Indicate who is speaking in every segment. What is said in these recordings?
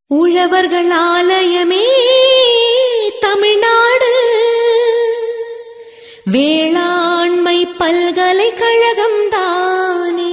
Speaker 1: உழவர்கள் ஆலயமே தமிழ்நாடு வேளாண்மை பல்கலைக்கழகம் தானே.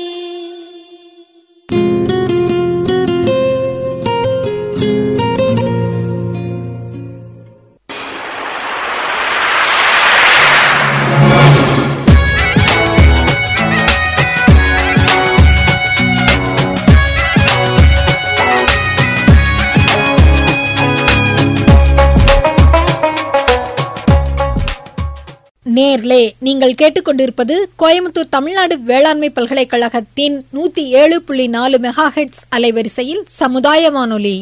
Speaker 2: நேர்களே, நீங்கள் கேட்டுக்கொண்டிருப்பது கோயம்புத்தூர் தமிழ்நாடு வேளாண்மை பல்கலைக்கழகத்தின் 107.4 மெகாஹெர்ட்ஸ் அலைவரிசையில் சமுதாய வானொலி.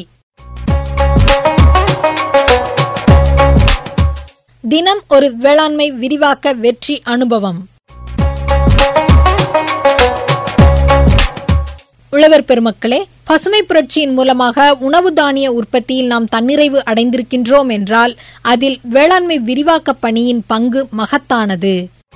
Speaker 2: தினம் ஒரு வேளாண்மை விரிவாக்க வெற்றி அனுபவம். உழவர் பெருமக்களே, பசுமை புரட்சியின் மூலமாக உணவு தானிய உற்பத்தியில் நாம் தன்னிறைவு அடைந்திருக்கின்றோம் என்றால் அதில் வேளாண்மை விரிவாக்க பணியின் பங்கு மகத்தானது.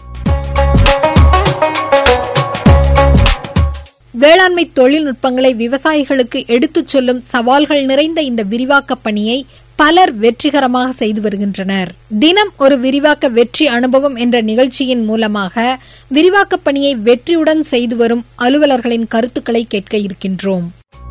Speaker 2: வேளாண்மை தொழில்நுட்பங்களை விவசாயிகளுக்கு எடுத்துச் சொல்லும் சவால்கள் நிறைந்த இந்த விரிவாக்க பணியை பலர் வெற்றிகரமாக செய்து வருகின்றனர். தினம் ஒரு விரிவாக்க வெற்றி அனுபவம் என்ற நிகழ்ச்சியின் மூலமாக விரிவாக்க பணியை வெற்றியுடன் செய்து வரும் அலுவலர்களின் கருத்துக்களை கேட்க இருக்கின்றோம்.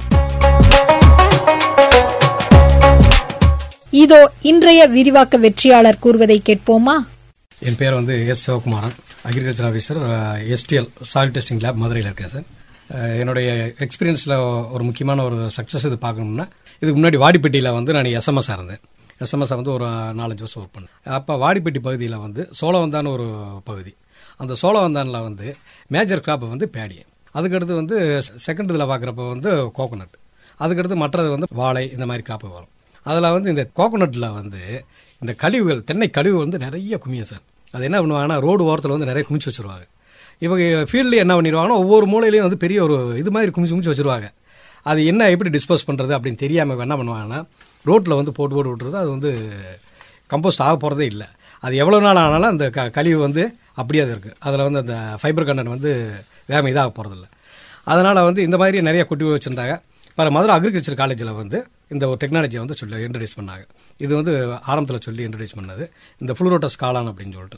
Speaker 2: இதோ இன்றைய விரிவாக்க வெற்றியாளர் கூறுவதை கேட்போமா?
Speaker 3: என் பேர் S Sivakumaran, agriculture officer, STL soil testing lab மதுரையில் இருக்கேன் சார். என்னுடைய எக்ஸ்பீரியன்ஸில் ஒரு முக்கியமான ஒரு சக்ஸஸ் இது பார்க்கணும்னா, இதுக்கு முன்னாடி வாடிப்பட்டியில் நான் எஸ்எம்எஸ்ஸாக இருந்தேன். எஸ்எம்எஸ்ஸாக ஒரு 4-5 வருஷம் ஒர்க் பண்ணேன். அப்போ வாடிப்பட்டி பகுதியில் சோளவந்தான் ஒரு பகுதி. அந்த சோளவந்தானில் மேஜர் கிராப் பேடி. அதுக்கடுத்து செகண்ட் இதில் பார்க்குறப்ப கோகோனட். அதுக்கடுத்து மற்றது வாழை, இந்த மாதிரி கிராப்பு வரும். அதில் இந்த கோகோனட்டில் இந்த கழிவுகள், தென்னை கழிவு நிறைய குமியும் சார். அது என்ன பண்ணுவாங்கன்னா, ரோடு ஓரத்தில் நிறைய குமிச்சு வச்சுருவாங்க. இவங்க ஃபீல்ட்லேயே என்ன பண்ணிடுவாங்கன்னா, ஒவ்வொரு மூலையிலையும் பெரிய ஒரு இது மாதிரி குமிச்சு வச்சுருவாங்க. அது என்ன எப்படி டிஸ்போஸ் பண்ணுறது அப்படின்னு தெரியாமல் என்ன பண்ணுவாங்கன்னா, ரோட்டில் போட்டு விட்டுறது. அது கம்போஸ்ட் ஆக போகிறதே இல்லை. அது எவ்வளோ நாள் ஆனாலும் அந்த கழிவு அப்படியே அது இருக்குது. அதில் அந்த ஃபைபர் கண்டென்ட் வேகம் இதாக போகிறதில்ல. அதனால் இந்த மாதிரி நிறைய கொட்டி வச்சுருந்தாங்க. இப்போ மதுரை அக்ரிகல்ச்சர் காலேஜில் இந்த ஒரு டெக்னாலஜியை சொல்லி இன்ட்ரடியூஸ் பண்ணாங்க. இது ஆரம்பத்தில் சொல்லி இன்ட்ரடியூஸ் பண்ணது இந்த ஃப்ளூரோட்டஸ் காளான் அப்படின்னு சொல்லிட்டு.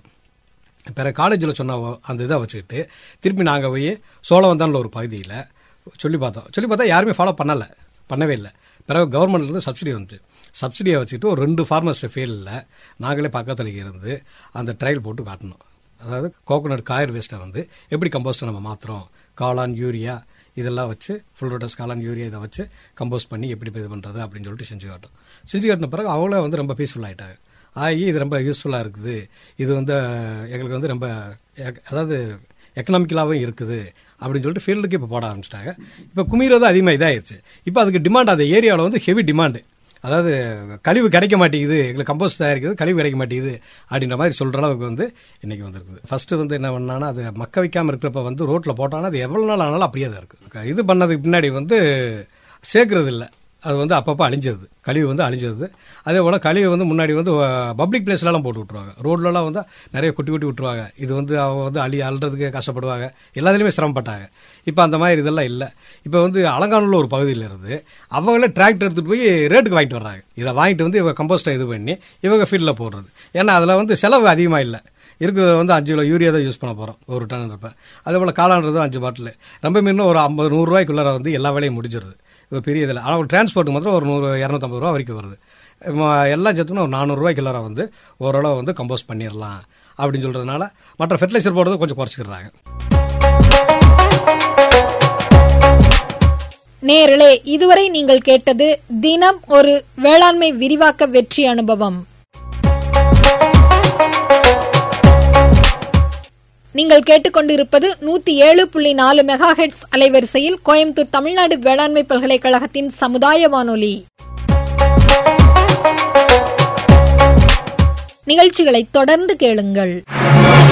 Speaker 3: பிற காலேஜில் சொன்ன அந்த இதை வச்சுக்கிட்டு திருப்பி நாங்கள் போய் சோழவந்தானில் ஒரு பகுதியில் சொல்லி பார்த்தா யாருமே ஃபாலோ பண்ணவே இல்லை. பிறகு கவர்மெண்ட்லேருந்து சப்சிடியை வச்சுக்கிட்டு ஒரு 2 ஃபார்மர்ஸ் ஃபீல்டில் நாங்களே பக்கத்தில் இருந்து அந்த ட்ரையல் போட்டு காட்டணும். அதாவது கோகோனட் காயர் வேஸ்ட்டை எப்படி கம்போஸ்ட்டை நம்ம மாற்றுறோம், காளான், யூரியா இதெல்லாம் வச்சு, ஃப்ளூரோட்டஸ் காளான், யூரியா இதை வச்சு கம்போஸ்ட் பண்ணி எப்படி இது பண்ணுறது அப்படின்னு சொல்லிட்டு செஞ்சு காட்டின பிறகு அவங்களே ரொம்ப பீஸ்ஃபுல் ஆகிட்டாங்க. இது ரொம்ப யூஸ்ஃபுல்லாக இருக்குது. இது எங்களுக்கு ரொம்ப அதாவது எக்கனாமிக்கலாகவும் இருக்குது அப்படின்னு சொல்லிட்டு ஃபீல்டுக்கு இப்போ போட ஆரம்பிச்சிட்டாங்க. இப்போ குமிறது அதிகமாக இதாகிடுச்சு. இப்போ அதுக்கு டிமாண்ட், அந்த ஏரியாவில் ஹெவி டிமாண்டு. அதாவது கழிவு கிடைக்க மாட்டேங்குது, எங்களுக்கு கம்போஸ்ட் தயாரிக்கிறது கழிவு கிடைக்க மாட்டேங்குது அப்படின்ற மாதிரி சொல்கிற அளவுக்கு இன்றைக்கி வந்துருக்குது. ஃபஸ்ட்டு என்ன பண்ணாங்கன்னா, அது மக்க வைக்காமல் இருக்கிறப்ப ரோட்டில் போட்டாங்கன்னா அது எவ்வளோ நாள் ஆனாலும் அப்படியே தான் இருக்குது. இது பண்ணதுக்கு பின்னாடி சேர்க்கறது இல்லை. அது அப்பப்போ அழிஞ்சிருது, கழிவு அழிஞ்சிருது. அதே போல் கழிவு முன்னாடி பப்ளிக் பிளேஸ்லாம் போட்டு விட்ருவாங்க. ரோட்லலாம் நிறைய கொட்டி விட்டுருவாங்க. இது அவங்க அள்ளுறதுக்கு கஷ்டப்படுவாங்க, எல்லாத்துலேயுமே சிரமப்பட்டாங்க. இப்போ அந்த மாதிரி இதெல்லாம் இல்லை. இப்போ அலங்காநல்லூர் ஒரு பகுதியில் இருந்து அவங்களே டிராக்டர் எடுத்துகிட்டு போய் ரேட்டுக்கு வாங்கிட்டு வர்றாங்க. இதை வாங்கிட்டு இவங்க கம்போஸ்ட்டை இது பண்ணி இவங்க ஃபீல்டில் போடுறது. ஏன்னா அதில் செலவு அதிகமாக இல்லை. இருக்கிறது 5 கிலோ யூரியா தான் யூஸ் பண்ண போகிறோம் ஒரு டன் இருப்பேன். அதே போல் காளான்றது 5 பாட்டில் ரொம்ப மீறினா ஒரு 50-100 ரூபாய்க்குள்ளார எல்லா வேலையும் முடிஞ்சிருது. இது பெரிய இதில். ஆனால் ஒரு டிரான்ஸ்போர்ட்டுக்கு மாத்திரம் ஒரு 100-250 ரூபா வரைக்கும் வருது. எல்லாம் சேர்த்துனா ஒரு 400 ரூபாய்க்குள்ளார ஓரளவு கம்போஸ்ட் பண்ணிடலாம் அப்படின்னு சொல்கிறதுனால மற்ற ஃபெர்டிலைசர் போடுறது கொஞ்சம் குறைச்சிக்கிறாங்க.
Speaker 2: நேர்களே, இதுவரை நீங்கள் கேட்டது தினம் ஒரு வேளாண்மை விரிவாக்க வெற்றி அனுபவம். நீங்கள் கேட்டுக்கொண்டிருப்பது 107.4 மெகாஹெர்ட்ஸ் அலைவரிசையில் கோயம்புத்தூர் தமிழ்நாடு வேளாண்மை பல்கலைக்கழகத்தின் சமுதாய வானொலி. நிகழ்ச்சிகளை தொடர்ந்து கேளுங்கள்.